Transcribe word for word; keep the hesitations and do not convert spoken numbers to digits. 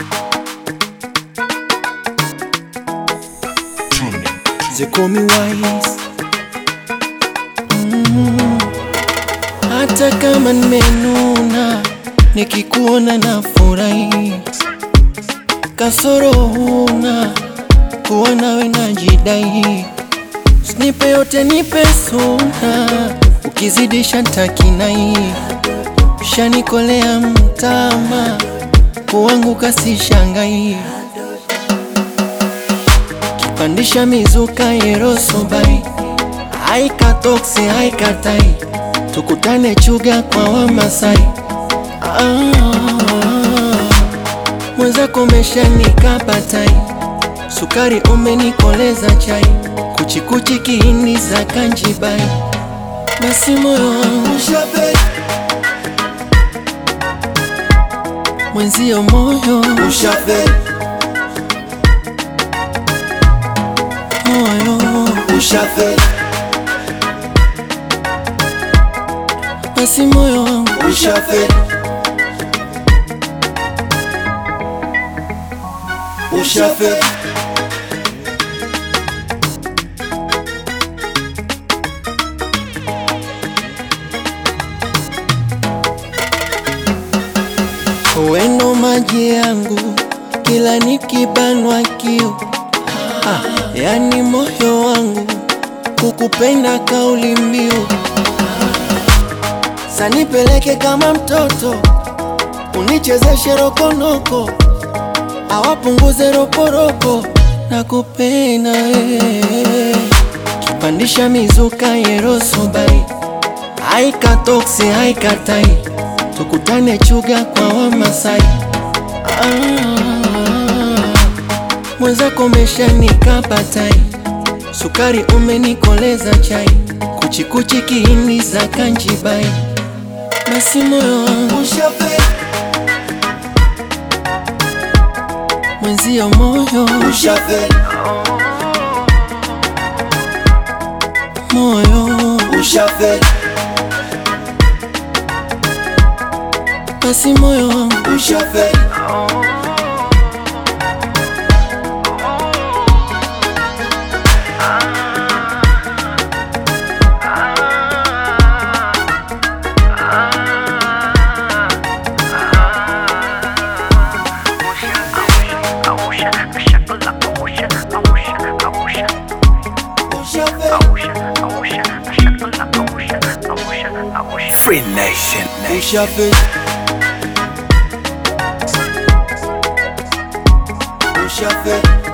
They call me wise. mm. Hata kama nimenuna, nikikuona na furahi. Kasoro huna, kuwa nawe najidai. Usinipe yote nipe suna, ukizidisha ntakinai. Ushanikolea mtama, kuanguka sishangai. Pandisha mizuka yerosobai, haika toksi haika tai. Tukutane chuga kwa Wamasai. ah, Mwenzako mesha nikapatai, sukari umenikoleza chai. Kuchikuchi kiini za kanjibai. Basi moyo wangu Ushafe, mwenzio moyo ushafe, moyo ushafe, basi moyo wangu ushafe, ushafe. weno maji yangu kila nikibanwa kiu. ah, Yani moyo wangu kukupenda kauli mbiu. Sanipeleke kama mtoto, unichezeshe rokonoko, awapunguze roporoko. Nakupenda wewe, kipandisha mizuka yerosobai, haika toksi haika tai. Tukutane chuga kwa Wamasai. ah, Mwenzako mesha nikapatai, sukari umenikoleza chai. Kuchikuchi kiini za kanjibai. Basi moyo wangu Ushafe, mwenzio moyo ushafe, moyo ushafe, basi moyo wangu ushafe, Free Nation, ushafe, ushafe.